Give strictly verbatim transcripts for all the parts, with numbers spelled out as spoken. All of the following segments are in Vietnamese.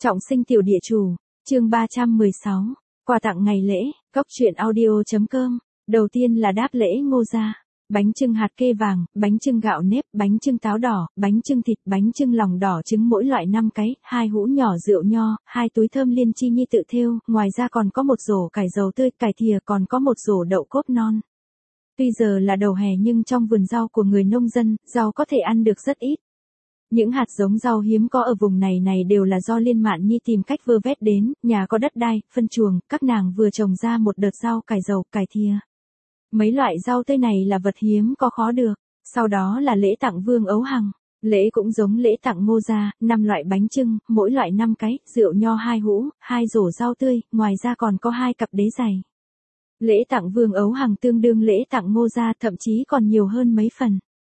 Trọng sinh tiểu địa chủ, chương ba trăm mười sáu, quà tặng ngày lễ, cốc truyện audio.com, đầu tiên là đáp lễ Ngô gia, bánh chưng hạt kê vàng, bánh chưng gạo nếp, bánh chưng táo đỏ, bánh chưng thịt, bánh chưng lòng đỏ trứng mỗi loại năm cái, hai hũ nhỏ rượu nho, hai túi thơm liên chi nhi tự thêu, ngoài ra còn có một rổ cải dầu tươi, cải thìa, còn có một rổ đậu cốp non. Tuy giờ là đầu hè nhưng trong vườn rau của người nông dân, rau có thể ăn được rất ít. Những hạt giống rau hiếm có ở vùng này này đều là do Liên Mạn Nhi tìm cách vơ vét đến, nhà có đất đai, phân chuồng, các nàng vừa trồng ra một đợt rau cải dầu, cải thìa. Mấy loại rau tươi này là vật hiếm có khó được, sau đó là lễ tặng Vương Ấu Hằng. Lễ cũng giống lễ tặng Ngô gia, năm loại bánh chưng, mỗi loại năm cái, rượu nho hai hũ, hai rổ rau tươi, ngoài ra còn có hai cặp đế giày. Lễ tặng Vương Ấu Hằng tương đương lễ tặng Ngô gia, thậm chí còn nhiều hơn mấy phần.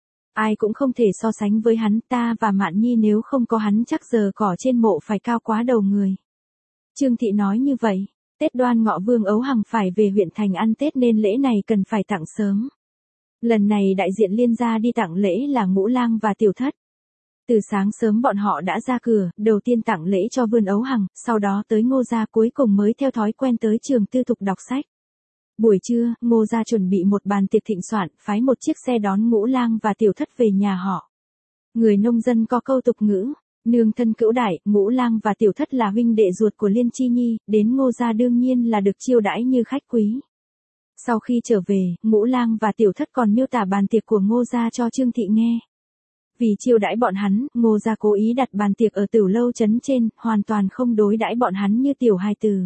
Ai cũng không thể so sánh với hắn, ta và Mạn Nhi nếu không có hắn chắc giờ cỏ trên mộ phải cao quá đầu người. Trương Thị nói như vậy, Tết Đoan Ngọ Vương Ấu Hằng phải về huyện thành ăn Tết nên lễ này cần phải tặng sớm. Lần này đại diện Liên gia đi tặng lễ là Ngũ Lang và Tiểu Thất. Từ sáng sớm bọn họ đã ra cửa, đầu tiên tặng lễ cho Vương Ấu Hằng, sau đó tới Ngô gia, cuối cùng mới theo thói quen tới trường tư thục đọc sách. Buổi trưa, Ngô gia chuẩn bị một bàn tiệc thịnh soạn, phái một chiếc xe đón Ngũ Lang và Tiểu Thất về nhà họ. Người nông dân có câu tục ngữ, nương thân cữu đại, Ngũ Lang và Tiểu Thất là huynh đệ ruột của Liên Chi Nhi, đến Ngô gia đương nhiên là được chiêu đãi như khách quý. Sau khi trở về, Ngũ Lang và Tiểu Thất còn miêu tả bàn tiệc của Ngô gia cho Trương Thị nghe. Vì chiêu đãi bọn hắn, Ngô gia cố ý đặt bàn tiệc ở Tửu Lâu trấn trên, hoàn toàn không đối đãi bọn hắn như tiểu hài tử.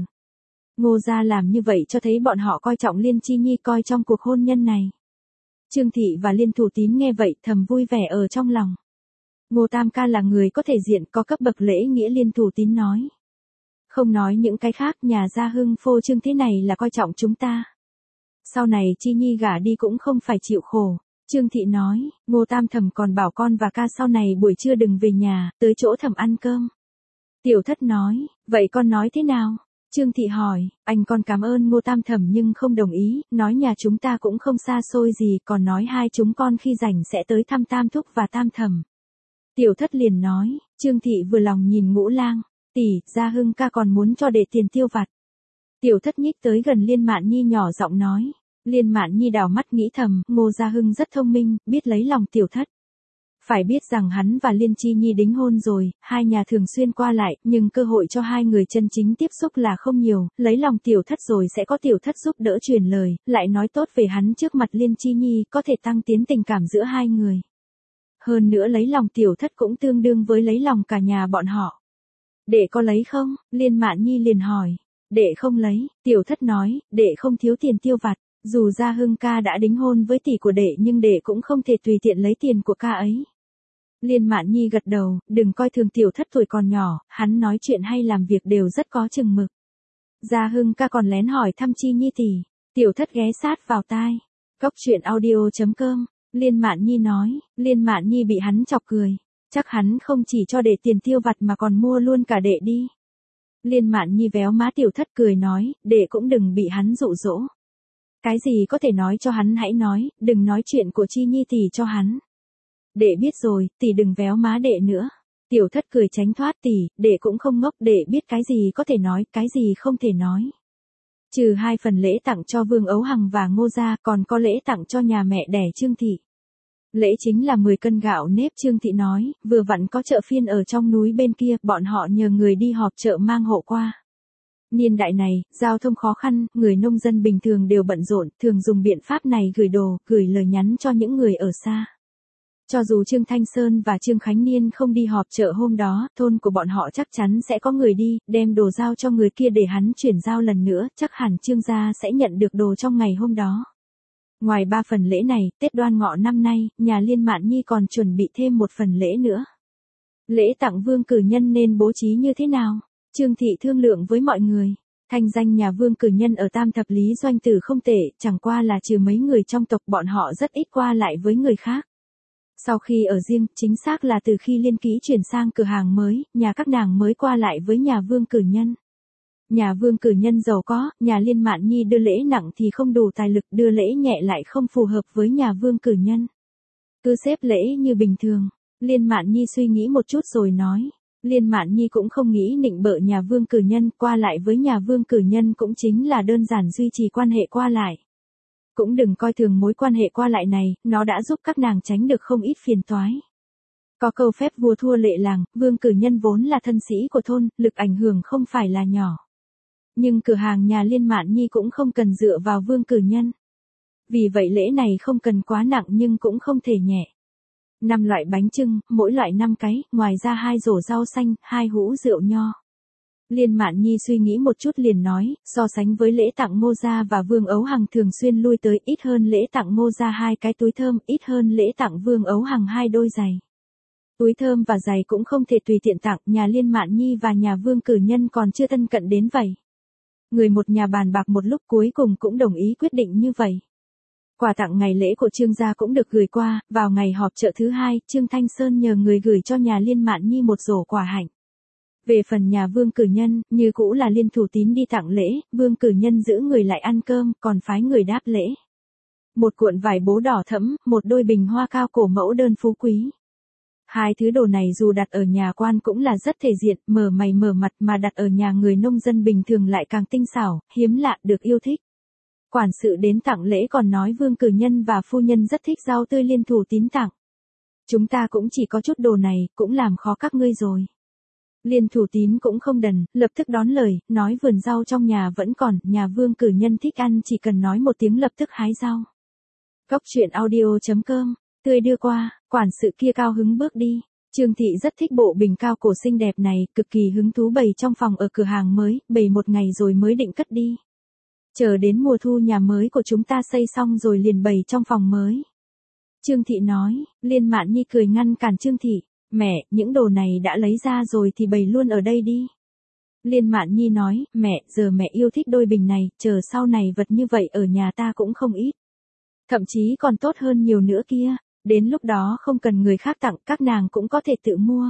Ngô gia làm như vậy cho thấy bọn họ coi trọng Liên Chi Nhi, coi trong cuộc hôn nhân này. Trương Thị và Liên Thủ Tín nghe vậy thầm vui vẻ ở trong lòng. Ngô Tam ca là người có thể diện, có cấp bậc lễ nghĩa, Liên Thủ Tín nói. Không nói những cái khác, nhà gia hưng phô trương thế này là coi trọng chúng ta. Sau này Chi Nhi gả đi cũng không phải chịu khổ. Trương Thị nói, Ngô Tam thầm còn bảo con và ca sau này buổi trưa đừng về nhà, tới chỗ thầm ăn cơm. Tiểu Thất nói, vậy con nói thế nào? Trương Thị hỏi, anh con cảm ơn Ngô Tam thẩm nhưng không đồng ý, nói nhà chúng ta cũng không xa xôi gì, còn nói hai chúng con khi rảnh sẽ tới thăm Tam thúc và Tam thẩm. Tiểu Thất liền nói, Trương Thị vừa lòng nhìn Ngũ Lang, tỷ, gia hưng ca còn muốn cho để tiền tiêu vặt. Tiểu Thất nhích tới gần Liên Mạn Nhi nhỏ giọng nói. Liên Mạn Nhi đảo mắt nghĩ thầm, Ngô gia hưng rất thông minh, biết lấy lòng Tiểu Thất. Phải biết rằng hắn và Liên Chi Nhi đính hôn rồi, hai nhà thường xuyên qua lại, nhưng cơ hội cho hai người chân chính tiếp xúc là không nhiều, lấy lòng Tiểu Thất rồi sẽ có Tiểu Thất giúp đỡ truyền lời, lại nói tốt về hắn trước mặt Liên Chi Nhi, có thể tăng tiến tình cảm giữa hai người. Hơn nữa lấy lòng Tiểu Thất cũng tương đương với lấy lòng cả nhà bọn họ. Đệ có lấy không? Liên Mạn Nhi liền hỏi. Đệ không lấy, Tiểu Thất nói, đệ không thiếu tiền tiêu vặt. Dù gia hưng ca đã đính hôn với tỷ của đệ nhưng đệ cũng không thể tùy tiện lấy tiền của ca ấy. Liên Mạn Nhi gật đầu, đừng coi thường Tiểu Thất tuổi còn nhỏ, hắn nói chuyện hay làm việc đều rất có chừng mực. Gia hưng ca còn lén hỏi thăm Chi Nhi tỷ. Tiểu Thất ghé sát vào tai. Cốc truyện audio.com, Liên Mạn Nhi nói, Liên Mạn Nhi bị hắn chọc cười. Chắc hắn không chỉ cho đệ tiền tiêu vặt mà còn mua luôn cả đệ đi. Liên Mạn Nhi véo má Tiểu Thất cười nói, đệ cũng đừng bị hắn dụ dỗ. Cái gì có thể nói cho hắn hãy nói, đừng nói chuyện của Chi Nhi tỷ cho hắn. Đệ biết rồi, tỷ đừng véo má đệ nữa. Tiểu Thất cười tránh thoát, tỷ, đệ cũng không ngốc, đệ biết cái gì có thể nói, cái gì không thể nói. Trừ hai phần lễ tặng cho Vương Ấu Hằng và Ngô gia, còn có lễ tặng cho nhà mẹ đẻ Trương Thị. Lễ chính là mười cân gạo nếp. Trương Thị nói, vừa vặn có chợ phiên ở trong núi bên kia, bọn họ nhờ người đi họp chợ mang hộ qua. Niên đại này, giao thông khó khăn, người nông dân bình thường đều bận rộn, thường dùng biện pháp này gửi đồ, gửi lời nhắn cho những người ở xa. Cho dù Trương Thanh Sơn và Trương Khánh Niên không đi họp chợ hôm đó, thôn của bọn họ chắc chắn sẽ có người đi, đem đồ giao cho người kia để hắn chuyển giao lần nữa, chắc hẳn Trương gia sẽ nhận được đồ trong ngày hôm đó. Ngoài ba phần lễ này, Tết Đoan Ngọ năm nay, nhà Liên Mạn Nhi còn chuẩn bị thêm một phần lễ nữa. Lễ tặng Vương cử nhân nên bố trí như thế nào? Trương Thị thương lượng với mọi người. Thanh danh nhà Vương cử nhân ở Tam Thập Lý Doanh Tử không tệ, chẳng qua là trừ mấy người trong tộc bọn họ rất ít qua lại với người khác. Sau khi ở riêng, chính xác là từ khi Liên Ký chuyển sang cửa hàng mới, nhà các nàng mới qua lại với nhà Vương cử nhân. Nhà Vương cử nhân giàu có, nhà Liên Mạn Nhi đưa lễ nặng thì không đủ tài lực, đưa lễ nhẹ lại không phù hợp với nhà Vương cử nhân. Cứ xếp lễ như bình thường. Liên Mạn Nhi suy nghĩ một chút rồi nói. Liên Mạn Nhi cũng không nghĩ nịnh bợ nhà Vương Cử Nhân, qua lại với nhà Vương Cử Nhân cũng chính là đơn giản duy trì quan hệ qua lại. Cũng đừng coi thường mối quan hệ qua lại này, nó đã giúp các nàng tránh được không ít phiền toái. Có câu phép vua thua lệ làng, Vương Cử Nhân vốn là thân sĩ của thôn, lực ảnh hưởng không phải là nhỏ. Nhưng cửa hàng nhà Liên Mạn Nhi cũng không cần dựa vào Vương Cử Nhân. Vì vậy lễ này không cần quá nặng nhưng cũng không thể nhẹ. Năm loại bánh chưng, mỗi loại năm cái, ngoài ra hai rổ rau xanh, hai hũ rượu nho. Liên Mạn Nhi suy nghĩ một chút liền nói, so sánh với lễ tặng Ngô Gia và Vương Ấu Hằng thường xuyên lui tới, ít hơn lễ tặng Ngô Gia hai cái túi thơm, ít hơn lễ tặng Vương Ấu Hằng hai đôi giày. Túi thơm và giày cũng không thể tùy tiện tặng, nhà Liên Mạn Nhi và nhà Vương Cử Nhân còn chưa thân cận đến vậy. Người một nhà bàn bạc một lúc cuối cùng cũng đồng ý quyết định như vậy. Quà tặng ngày lễ của Trương gia cũng được gửi qua, vào ngày họp chợ thứ hai, Trương Thanh Sơn nhờ người gửi cho nhà Liên Mạn Nhi một rổ quả hạnh. Về phần nhà Vương Cử Nhân, như cũ là Liên Thủ Tín đi tặng lễ, Vương Cử Nhân giữ người lại ăn cơm, còn phái người đáp lễ. Một cuộn vải bố đỏ thẫm, một đôi bình hoa cao cổ mẫu đơn phú quý. Hai thứ đồ này dù đặt ở nhà quan cũng là rất thể diện, mở mày mở mặt, mà đặt ở nhà người nông dân bình thường lại càng tinh xảo, hiếm lạ, được yêu thích. Quản sự đến tặng lễ còn nói Vương Cử Nhân và phu nhân rất thích rau tươi Liên Thủ Tín tặng. Chúng ta cũng chỉ có chút đồ này, cũng làm khó các ngươi rồi. Liên Thủ Tín cũng không đần, lập tức đón lời, nói vườn rau trong nhà vẫn còn, nhà Vương Cử Nhân thích ăn chỉ cần nói một tiếng lập tức hái rau. Cốc truyện audio chấm com, tươi đưa qua, quản sự kia cao hứng bước đi. Trương Thị rất thích bộ bình cao cổ xinh đẹp này, cực kỳ hứng thú bày trong phòng ở cửa hàng mới, bày một ngày rồi mới định cất đi. Chờ đến mùa thu nhà mới của chúng ta xây xong rồi liền bày trong phòng mới. Trương Thị nói, Liên Mạn Nhi cười ngăn cản Trương Thị, mẹ, những đồ này đã lấy ra rồi thì bày luôn ở đây đi. Liên Mạn Nhi nói, mẹ, giờ mẹ yêu thích đôi bình này, chờ sau này vật như vậy ở nhà ta cũng không ít. Thậm chí còn tốt hơn nhiều nữa kia, đến lúc đó không cần người khác tặng, các nàng cũng có thể tự mua.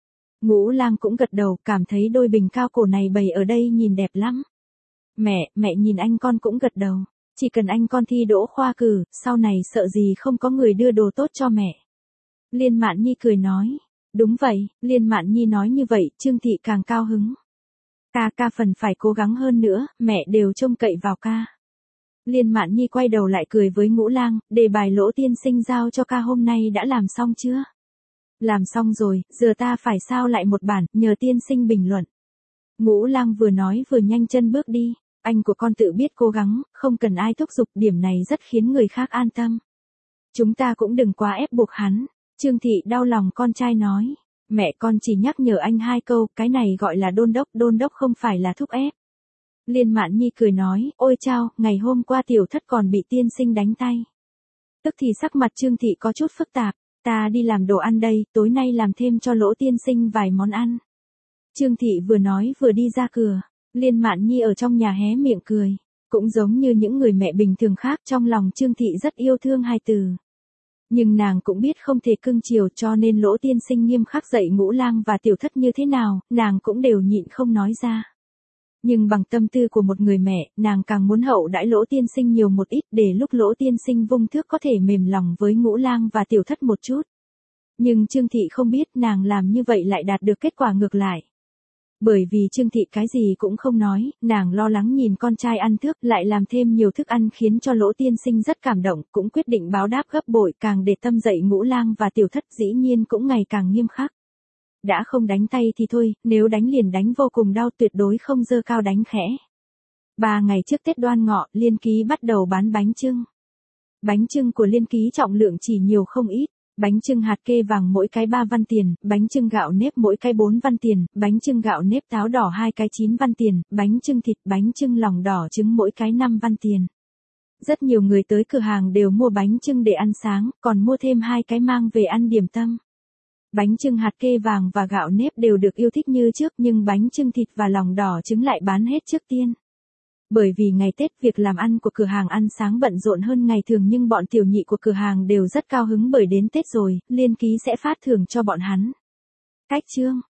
Ngũ Lang cũng gật đầu, cảm thấy đôi bình cao cổ này bày ở đây nhìn đẹp lắm. Mẹ, mẹ nhìn anh con cũng gật đầu, chỉ cần anh con thi đỗ khoa cử, sau này sợ gì không có người đưa đồ tốt cho mẹ. Liên Mạn Nhi cười nói, đúng vậy, Liên Mạn Nhi nói như vậy, Trương Thị càng cao hứng. Ca ca phần phải cố gắng hơn nữa, mẹ đều trông cậy vào ca. Liên Mạn Nhi quay đầu lại cười với Ngũ Lang, đề bài Lỗ tiên sinh giao cho ca hôm nay đã làm xong chưa? Làm xong rồi, giờ ta phải sao lại một bản, nhờ tiên sinh bình luận. Ngũ Lang vừa nói vừa nhanh chân bước đi, anh của con tự biết cố gắng, không cần ai thúc giục, điểm này rất khiến người khác an tâm. Chúng ta cũng đừng quá ép buộc hắn. Trương Thị đau lòng con trai nói, mẹ con chỉ nhắc nhở anh hai câu, cái này gọi là đôn đốc, đôn đốc không phải là thúc ép. Liên Mạn Nhi cười nói, ôi chao, ngày hôm qua tiểu thất còn bị tiên sinh đánh tay. Tức thì sắc mặt Trương Thị có chút phức tạp, ta đi làm đồ ăn đây, tối nay làm thêm cho Lỗ tiên sinh vài món ăn. Trương Thị vừa nói vừa đi ra cửa, Liên Mạn Nhi ở trong nhà hé miệng cười, cũng giống như những người mẹ bình thường khác, trong lòng Trương Thị rất yêu thương hai từ. Nhưng nàng cũng biết không thể cưng chiều, cho nên Lỗ tiên sinh nghiêm khắc dạy Ngũ Lang và tiểu thất như thế nào, nàng cũng đều nhịn không nói ra. Nhưng bằng tâm tư của một người mẹ, nàng càng muốn hậu đãi Lỗ tiên sinh nhiều một ít, để lúc Lỗ tiên sinh vung thước có thể mềm lòng với Ngũ Lang và tiểu thất một chút. Nhưng Trương Thị không biết nàng làm như vậy lại đạt được kết quả ngược lại. Bởi vì Trương Thị cái gì cũng không nói, nàng lo lắng nhìn con trai ăn thước, lại làm thêm nhiều thức ăn khiến cho Lỗ tiên sinh rất cảm động, cũng quyết định báo đáp gấp bội, càng để tâm dạy Ngũ Lang và tiểu thất, dĩ nhiên cũng ngày càng nghiêm khắc. Đã không đánh tay thì thôi, nếu đánh liền đánh vô cùng đau, tuyệt đối không dơ cao đánh khẽ. Ba ngày trước Tết Đoan Ngọ, Liên Ký bắt đầu bán bánh chưng. Bánh chưng của Liên Ký trọng lượng chỉ nhiều không ít. Bánh chưng hạt kê vàng mỗi cái ba văn tiền, bánh chưng gạo nếp mỗi cái bốn văn tiền, bánh chưng gạo nếp táo đỏ hai cái chín văn tiền, bánh chưng thịt, bánh chưng lòng đỏ trứng mỗi cái năm văn tiền. Rất nhiều người tới cửa hàng đều mua bánh chưng để ăn sáng, còn mua thêm hai cái mang về ăn điểm tâm. Bánh chưng hạt kê vàng và gạo nếp đều được yêu thích như trước, nhưng bánh chưng thịt và lòng đỏ trứng lại bán hết trước tiên. Bởi vì ngày Tết việc làm ăn của cửa hàng ăn sáng bận rộn hơn ngày thường, nhưng bọn tiểu nhị của cửa hàng đều rất cao hứng bởi đến Tết rồi, Liên Ký sẽ phát thưởng cho bọn hắn. Cách chương